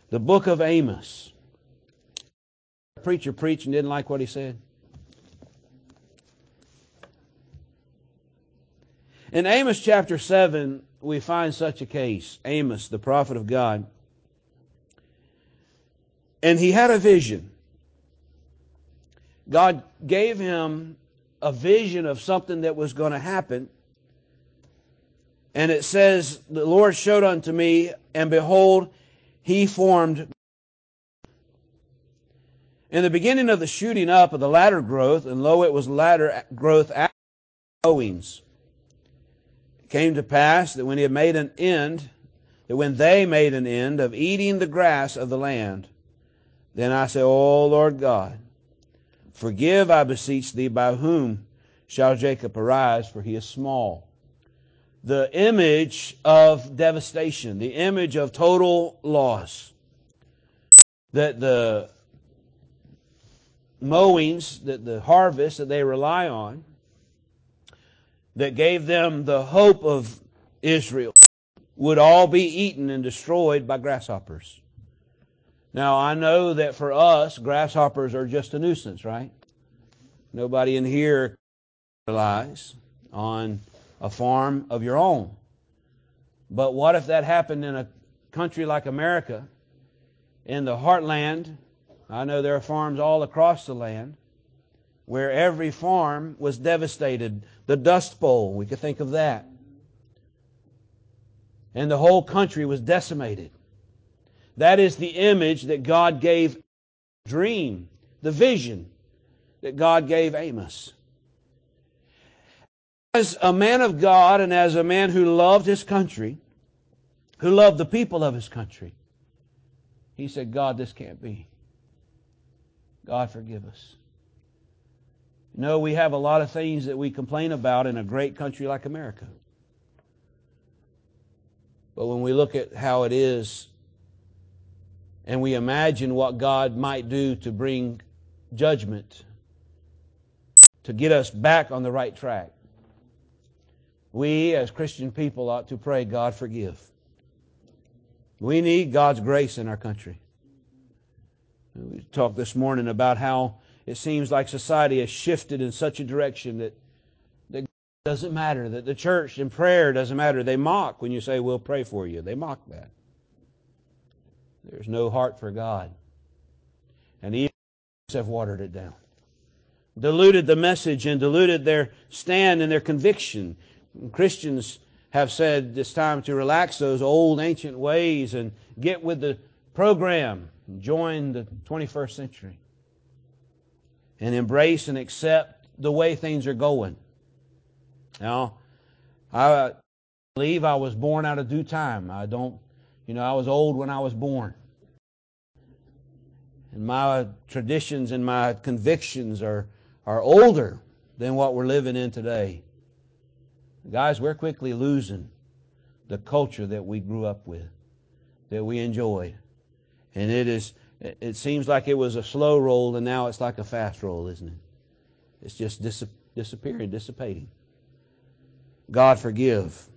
The book of Amos. The preacher preached and didn't like what he said. In Amos chapter 7, we find such a case. Amos, the prophet of God. And he had a vision. God gave him a vision of something that was going to happen. And it says, the Lord showed unto me, and behold, he formed. In the beginning of the shooting up of the latter growth, and lo, it was latter growth after sowings. It came to pass that when he had made an end, that when they made an end of eating the grass of the land, then I say, O Lord God, forgive, I beseech thee, by whom shall Jacob arise, for he is small. The image of devastation, the image of total loss. That the mowings, that the harvest that they rely on, that gave them the hope of Israel, would all be eaten and destroyed by grasshoppers. Now, I know that for us, grasshoppers are just a nuisance, right? Nobody in here relies on a farm of your own. But what if that happened in a country like America, in the heartland? I know there are farms all across the land where every farm was devastated. The Dust Bowl, we could think of that. And the whole country was decimated. That is the image that God gave, the dream, the vision that God gave Amos. As a man of God and as a man who loved his country, who loved the people of his country, he said, God, this can't be. God, forgive us. You know, we have a lot of things that we complain about in a great country like America. But when we look at how it is, and we imagine what God might do to bring judgment, to get us back on the right track, we as Christian people ought to pray, God, forgive. We need God's grace in our country. We talked this morning about how it seems like society has shifted in such a direction that God doesn't matter, that the church and prayer doesn't matter. They mock when you say, we'll pray for you. They mock that. There's no heart for God. And even have watered it down. Diluted the message and diluted their stand and their conviction. Christians have said it's time to relax those old ancient ways and get with the program and join the 21st century. And embrace and accept the way things are going. Now, I believe I was born out of due time. I was old when I was born. And my traditions and my convictions are older than what we're living in today. Guys, we're quickly losing the culture that we grew up with, that we enjoyed. And it seems like it was a slow roll, and now it's like a fast roll, isn't it? It's just disappearing, dissipating. God, forgive.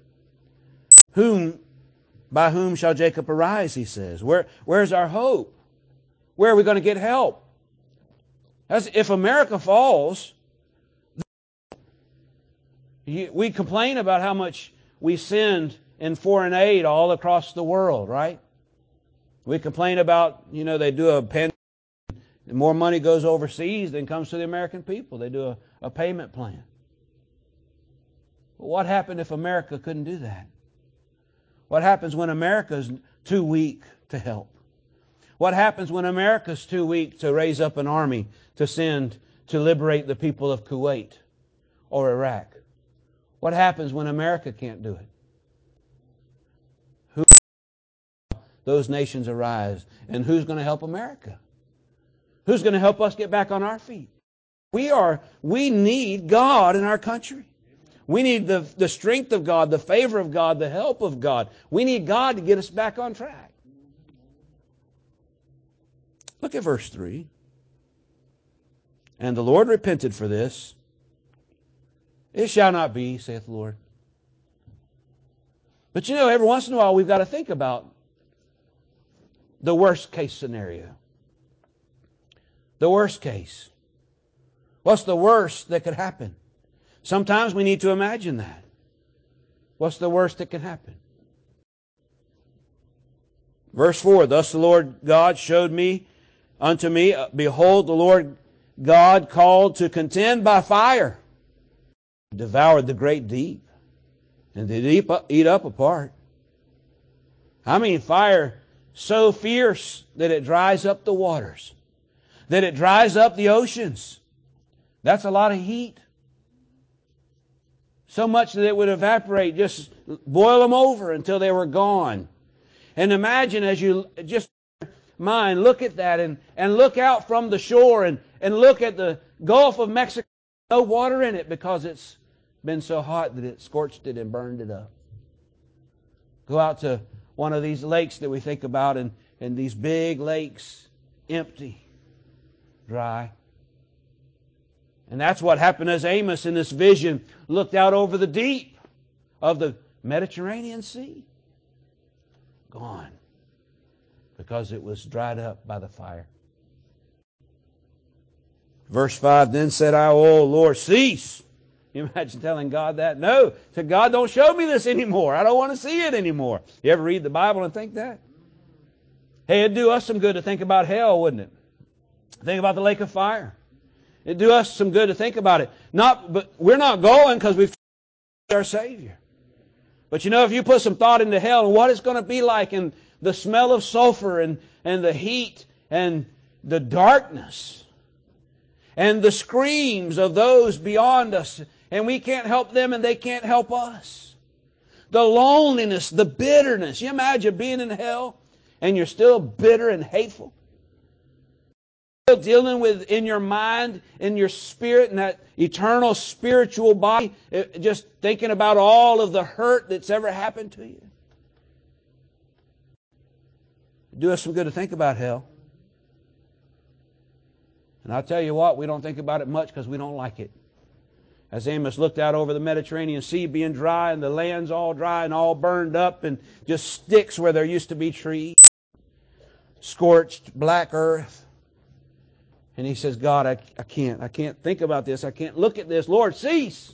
By whom shall Jacob arise, he says. Where's our hope? Where are we going to get help? If America falls, we complain about how much we send in foreign aid all across the world, right? We complain about, they do a pandemic, more money goes overseas than comes to the American people. They do a payment plan. But what happened if America couldn't do that? What happens when America's too weak to help? What happens when America's too weak to raise up an army to send to liberate the people of Kuwait or Iraq? What happens when America can't do it? Those nations arise. And who's going to help America? Who's going to help us get back on our feet? We need God in our country. We need the strength of God, the favor of God, the help of God. We need God to get us back on track. Look at verse 3. And the Lord repented for this. It shall not be, saith the Lord. But every once in a while we've got to think about the worst case scenario. The worst case. What's the worst that could happen? Sometimes we need to imagine that. What's the worst that can happen? Verse 4, thus the Lord God showed me unto me, behold, the Lord God called to contend by fire, devoured the great deep, and the deep eat up a part. I mean, fire so fierce that it dries up the waters, that it dries up the oceans. That's a lot of heat. So much that it would evaporate, just boil them over until they were gone. And imagine as you just mind, look at that and look out from the shore and look at the Gulf of Mexico. No water in it because it's been so hot that it scorched it and burned it up. Go out to one of these lakes that we think about and these big lakes, empty, dry. And that's what happened as Amos in this vision looked out over the deep of the Mediterranean Sea. Gone. Because it was dried up by the fire. Verse 5, then said I, O Lord, cease. You imagine telling God that? No. Said, God, don't show me this anymore. I don't want to see it anymore. You ever read the Bible and think that? Hey, it'd do us some good to think about hell, wouldn't it? Think about the lake of fire. It'd do us some good to think about it. But we're not going because we've our Savior. But you know, if you put some thought into hell and what it's going to be like and the smell of sulfur and the heat and the darkness and the screams of those beyond us, and we can't help them and they can't help us. The loneliness, the bitterness. You imagine being in hell and you're still bitter and hateful. Dealing with in your mind, in your spirit, in that eternal spiritual body, just thinking about all of the hurt that's ever happened to you. Do us some good to think about hell. And I'll tell you what, we don't think about it much because we don't like it. As Amos looked out over the Mediterranean Sea being dry and the land's all dry and all burned up and just sticks where there used to be trees, scorched black earth. And he says, God, I can't think about this. I can't look at this. Lord, cease.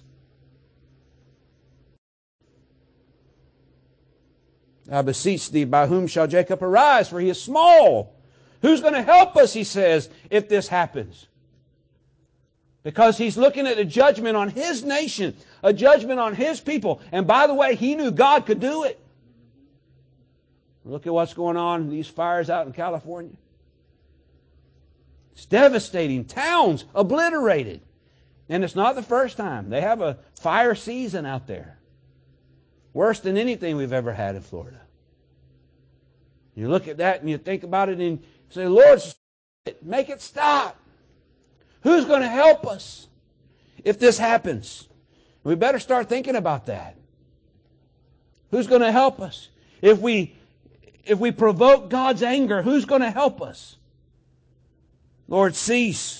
I beseech thee, by whom shall Jacob arise? For he is small. Who's going to help us, he says, if this happens? Because he's looking at a judgment on his nation, a judgment on his people. And by the way, he knew God could do it. Look at what's going on in these fires out in California. It's devastating. Towns obliterated. And it's not the first time. They have a fire season out there. Worse than anything we've ever had in Florida. You look at that and you think about it and you say, Lord, make it stop. Who's going to help us if this happens? We better start thinking about that. Who's going to help us? If we provoke God's anger, who's going to help us? Lord, cease.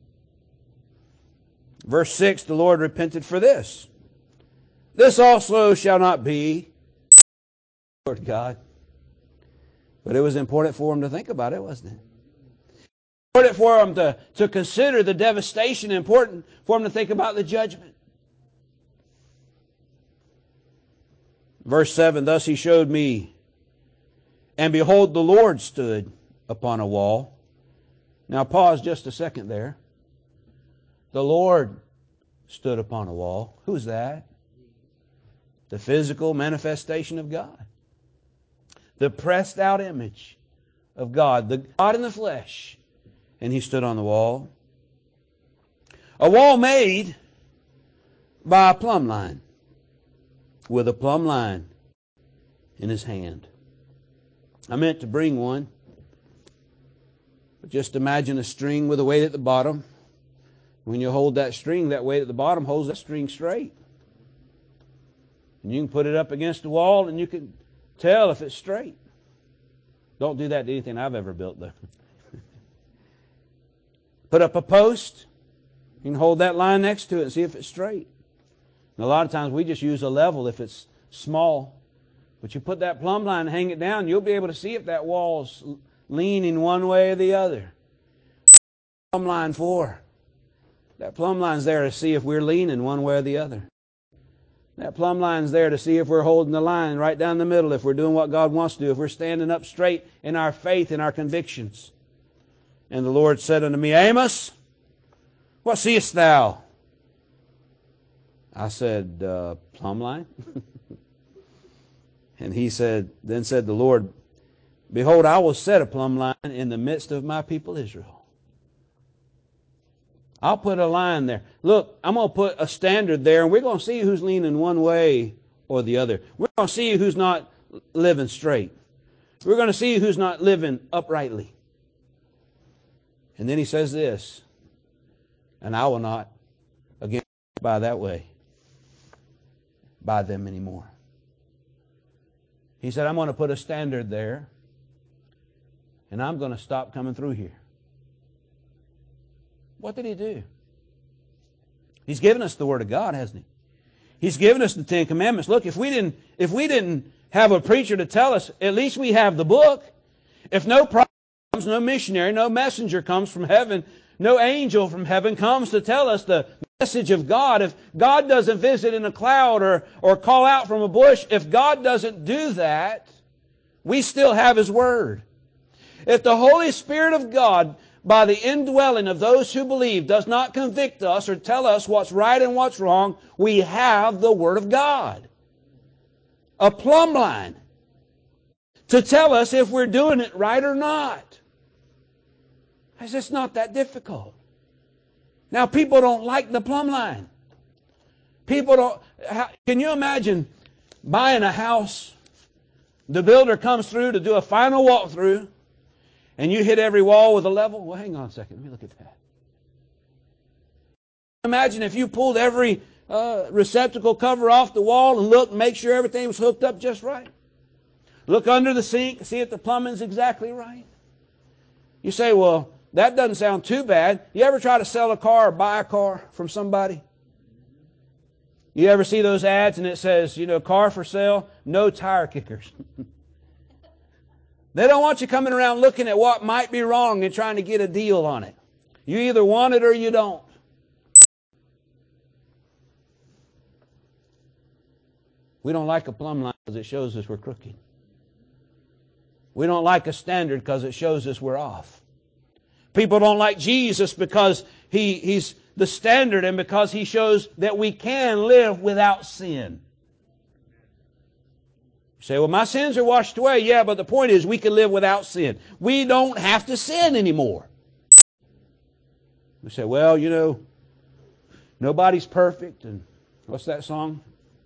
Verse 6, the Lord repented for this. This also shall not be, Lord God. But it was important for him to think about it, wasn't it? Important for him to consider the devastation, important for him to think about the judgment. Verse 7, thus he showed me, and behold, the Lord stood upon a wall. Now pause just a second there. The Lord stood upon a wall. Who's that? The physical manifestation of God. The pressed out image of God. The God in the flesh. And he stood on the wall. A wall made by a plumb line. With a plumb line in his hand. I meant to bring one. But just imagine a string with a weight at the bottom. When you hold that string, that weight at the bottom holds that string straight. And you can put it up against the wall and you can tell if it's straight. Don't do that to anything I've ever built though. Put up a post. You can hold that line next to it and see if it's straight. And a lot of times we just use a level if it's small. But you put that plumb line and hang it down, you'll be able to see if that wall's leaning one way or the other. Plumb line for? That plumb line's there to see if we're leaning one way or the other. That plumb line's there to see if we're holding the line right down the middle, if we're doing what God wants to do, if we're standing up straight in our faith and our convictions. And the Lord said unto me, Amos, what seest thou? I said, plumb line. And he said, then said the Lord, behold, I will set a plumb line in the midst of my people Israel. I'll put a line there. Look, I'm going to put a standard there, and we're going to see who's leaning one way or the other. We're going to see who's not living straight. We're going to see who's not living uprightly. And then he says this, and I will not again by that way by them anymore. He said, I'm going to put a standard there, and I'm going to stop coming through here. What did he do? He's given us the Word of God, hasn't he? He's given us the Ten Commandments. Look, if we didn't have a preacher to tell us, at least we have the book. If no prophet comes, no missionary, no messenger comes from heaven, no angel from heaven comes to tell us the message of God, if God doesn't visit in a cloud or call out from a bush, if God doesn't do that, we still have His Word. If the Holy Spirit of God, by the indwelling of those who believe, does not convict us or tell us what's right and what's wrong, we have the Word of God. A plumb line to tell us if we're doing it right or not. It's just not that difficult. Now, people don't like the plumb line. People don't. Can you imagine buying a house? The builder comes through to do a final walkthrough, and you hit every wall with a level? Well, hang on a second. Let me look at that. Imagine if you pulled every receptacle cover off the wall and looked and make sure everything was hooked up just right. Look under the sink, see if the plumbing's exactly right. You say, well, that doesn't sound too bad. You ever try to sell a car or buy a car from somebody? You ever see those ads and it says, car for sale, no tire kickers? They don't want you coming around looking at what might be wrong and trying to get a deal on it. You either want it or you don't. We don't like a plumb line because it shows us we're crooked. We don't like a standard because it shows us we're off. People don't like Jesus because He's the standard and because He shows that we can live without sin. You say, well, my sins are washed away. Yeah, but the point is we can live without sin. We don't have to sin anymore. We say, well, nobody's perfect. And what's that song?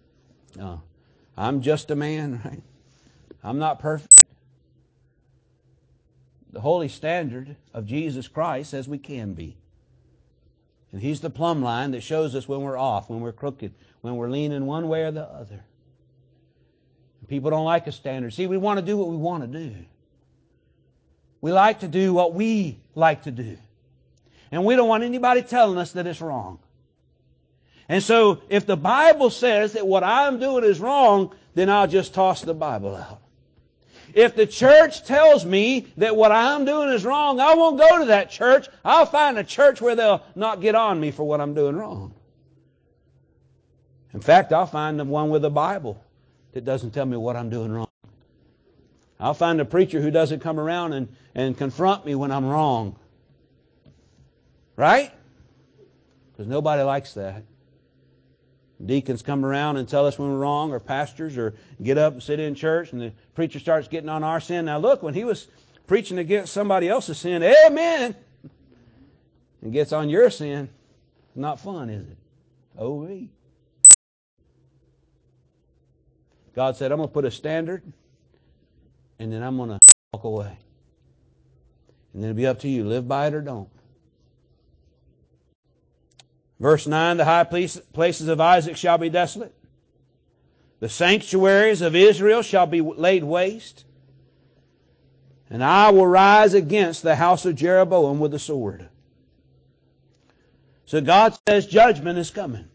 I'm just a man, right? I'm not perfect. The holy standard of Jesus Christ says we can be. And He's the plumb line that shows us when we're off, when we're crooked, when we're leaning one way or the other. People don't like a standard. See, we want to do what we want to do. We like to do what we like to do. And we don't want anybody telling us that it's wrong. And so, if the Bible says that what I'm doing is wrong, then I'll just toss the Bible out. If the church tells me that what I'm doing is wrong, I won't go to that church. I'll find a church where they'll not get on me for what I'm doing wrong. In fact, I'll find the one with a Bible that doesn't tell me what I'm doing wrong. I'll find a preacher who doesn't come around and confront me when I'm wrong. Right? Because nobody likes that. Deacons come around and tell us when we're wrong, or pastors, or get up and sit in church, and the preacher starts getting on our sin. Now look, when he was preaching against somebody else's sin, amen, and gets on your sin, not fun, is it? O-V. God said, I'm going to put a standard, and then I'm going to walk away. And then it'll be up to you. Live by it or don't. Verse 9, the high places of Isaac shall be desolate. The sanctuaries of Israel shall be laid waste. And I will rise against the house of Jeroboam with the sword. So God says judgment is coming.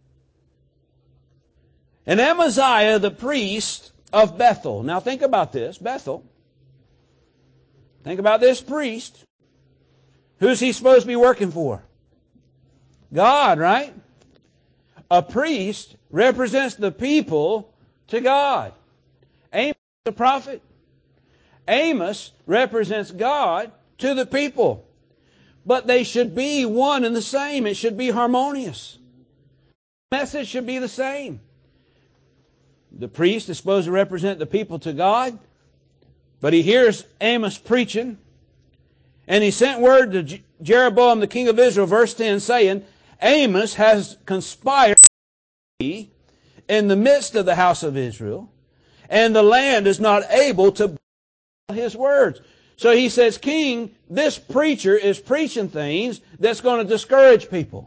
And Amaziah, the priest of Bethel. Now think about this. Bethel. Think about this priest. Who's he supposed to be working for? God, right? A priest represents the people to God. Amos, the prophet. Amos represents God to the people. But they should be one and the same. It should be harmonious. The message should be the same. The priest is supposed to represent the people to God, but he hears Amos preaching, and he sent word to Jeroboam, the king of Israel, verse 10, saying, Amos has conspired in the midst of the house of Israel, and the land is not able to bear his words. So he says, King, this preacher is preaching things that's going to discourage people.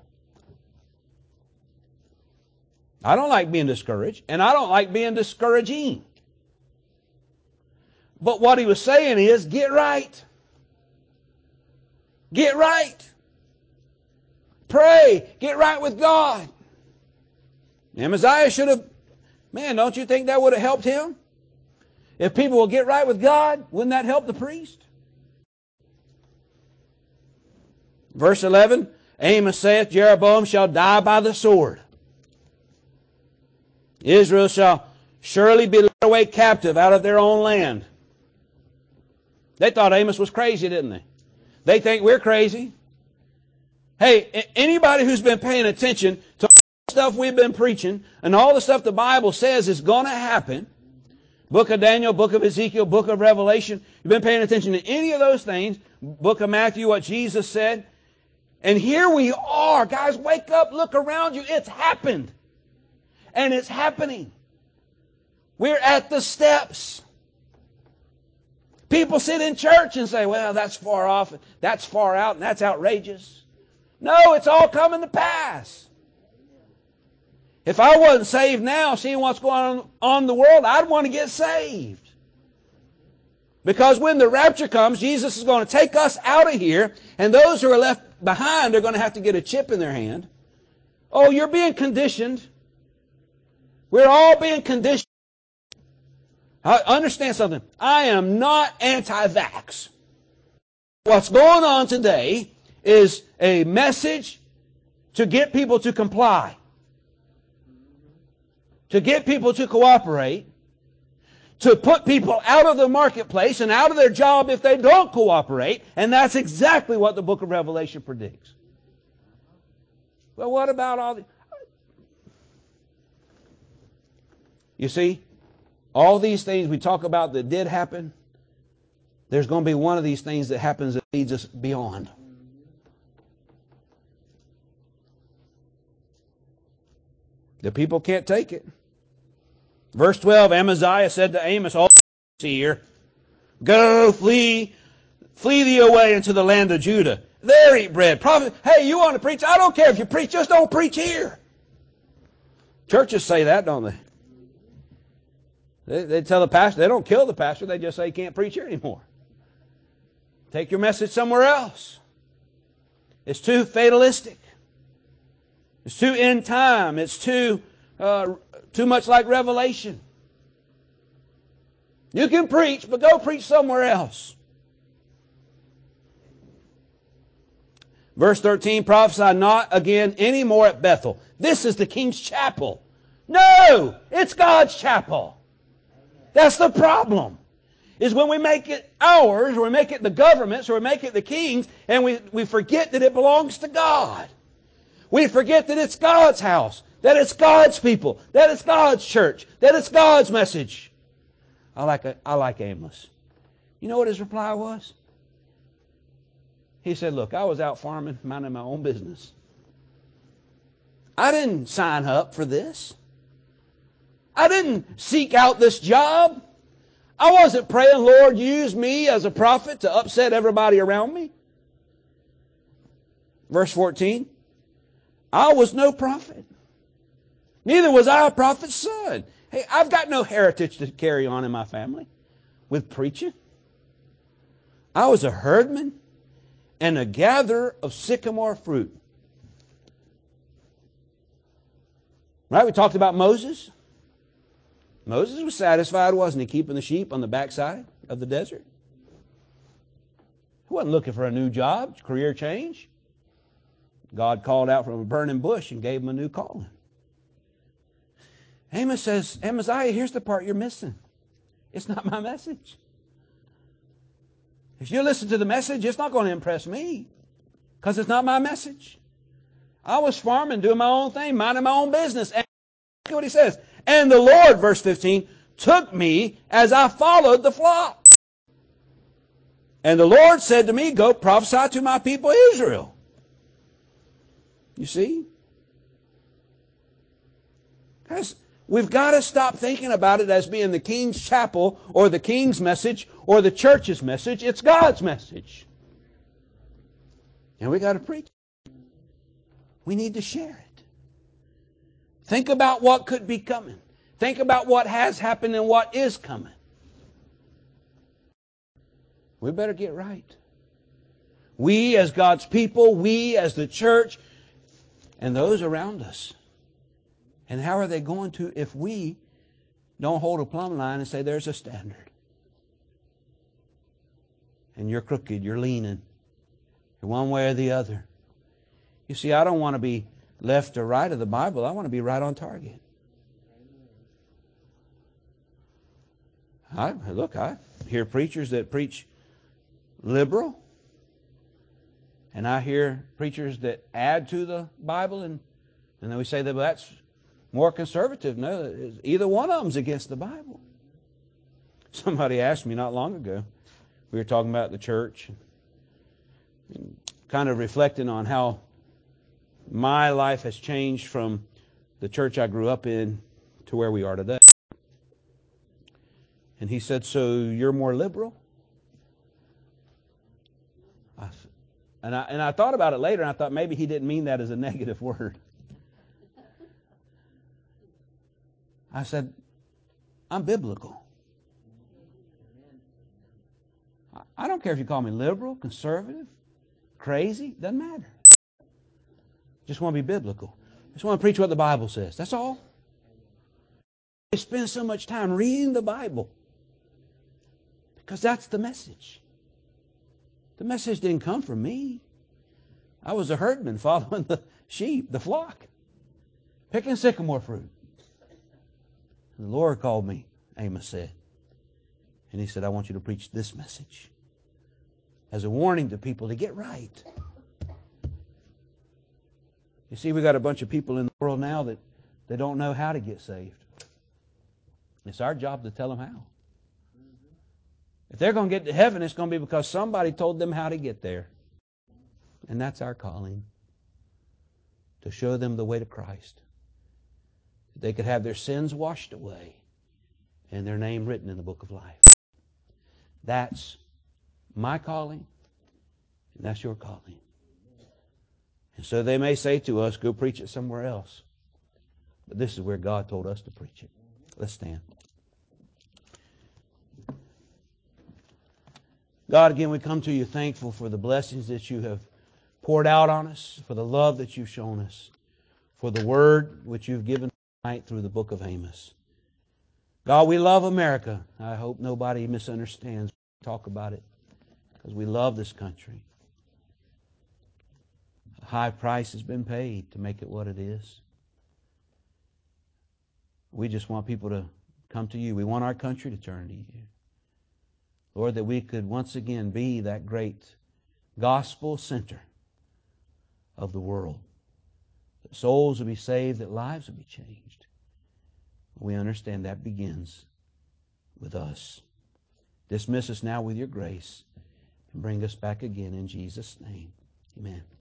I don't like being discouraged, and I don't like being discouraging. But what he was saying is, get right. Get right. Pray. Get right with God. Amaziah should have, man, don't you think that would have helped him? If people will get right with God, wouldn't that help the priest? Verse 11, Amos saith, Jeroboam shall die by the sword. Israel shall surely be led away captive out of their own land. They thought Amos was crazy, didn't they? They think we're crazy. Hey, anybody who's been paying attention to all the stuff we've been preaching and all the stuff the Bible says is going to happen, Book of Daniel, Book of Ezekiel, Book of Revelation, you've been paying attention to any of those things, Book of Matthew, what Jesus said, and here we are. Guys, wake up, look around you. It's happened. And it's happening. We're at the steps. People sit in church and say, well, that's far off, that's far out, and that's outrageous. No, it's all coming to pass. If I wasn't saved now, seeing what's going on in the world, I'd want to get saved. Because when the rapture comes, Jesus is going to take us out of here, and those who are left behind are going to have to get a chip in their hand. Oh, you're being conditioned. We're all being conditioned. Understand something. I am not anti-vax. What's going on today is a message to get people to comply, to get people to cooperate, to put people out of the marketplace and out of their job if they don't cooperate, and that's exactly what the book of Revelation predicts. Well, what about all the... You see, all these things we talk about that did happen, there's going to be one of these things that happens that leads us beyond. The people can't take it. Verse 12, Amaziah said to Amos, all here, go, flee thee away into the land of Judah. There eat bread. Prophet, hey, you want to preach? I don't care if you preach, just don't preach here. Churches say that, don't they? They tell the pastor, they don't kill the pastor, they just say he can't preach here anymore. Take your message somewhere else. It's too fatalistic. It's too end time. It's too much like Revelation. You can preach, but go preach somewhere else. Verse 13, prophesy not again anymore at Bethel. This is the king's chapel. No, it's God's chapel. That's the problem. Is when we make it ours, or we make it the government's, or we make it the king's, and we forget that it belongs to God. We forget that it's God's house, that it's God's people, that it's God's church, that it's God's message. I like Amos. You know what his reply was? He said, look, I was out farming, minding my own business. I didn't sign up for this. I didn't seek out this job. I wasn't praying, Lord, use me as a prophet to upset everybody around me. Verse 14, I was no prophet. Neither was I a prophet's son. Hey, I've got no heritage to carry on in my family with preaching. I was a herdman and a gatherer of sycamore fruit. Right? We talked about Moses. Moses was satisfied, wasn't he, keeping the sheep on the backside of the desert? He wasn't looking for a new job, career change. God called out from a burning bush and gave him a new calling. Amos says, Amaziah, here's the part you're missing. It's not my message. If you listen to the message, it's not going to impress me because it's not my message. I was farming, doing my own thing, minding my own business. And look what he says. And the Lord, verse 15, took me as I followed the flock. And the Lord said to me, go prophesy to my people Israel. You see? Guys, we've got to stop thinking about it as being the king's chapel or the king's message or the church's message. It's God's message. And we got to preach. We need to share it. Think about what could be coming. Think about what has happened and what is coming. We better get right. We as God's people, we as the church, and those around us. And how are they going to if we don't hold a plumb line and say there's a standard? And you're crooked, you're leaning. You're one way or the other. You see, I don't want to be left or right of the Bible. I want to be right on target. I hear preachers that preach liberal. And I hear preachers that add to the Bible, and then we say that that's more conservative. No, either one of them's against the Bible. Somebody asked me not long ago, we were talking about the church, and kind of reflecting on how my life has changed from the church I grew up in to where we are today. And he said, so you're more liberal? And I thought about it later, and I thought maybe he didn't mean that as a negative word. I said, I'm biblical. I don't care if you call me liberal, conservative, crazy, doesn't matter. Just want to be biblical. Just want to preach what the Bible says. That's all. I spend so much time reading the Bible because that's the message. The message didn't come from me. I was a herdman following the sheep, the flock, picking sycamore fruit. And the Lord called me, Amos said. And he said, I want you to preach this message as a warning to people to get right. You see, we got a bunch of people in the world now that they don't know how to get saved. It's our job to tell them how. If they're going to get to heaven, it's going to be because somebody told them how to get there. And that's our calling, to show them the way to Christ. They could have their sins washed away and their name written in the book of life. That's my calling, and that's your calling. And so they may say to us, go preach it somewhere else. But this is where God told us to preach it. Let's stand. God, again, we come to you thankful for the blessings that you have poured out on us, for the love that you've shown us, for the word which you've given tonight through the book of Amos. God, we love America. I hope nobody misunderstands when we talk about it, because we love this country. A high price has been paid to make it what it is. We just want people to come to you. We want our country to turn to you. Lord, that we could once again be that great gospel center of the world. That souls will be saved, that lives will be changed. We understand that begins with us. Dismiss us now with your grace and bring us back again in Jesus' name. Amen.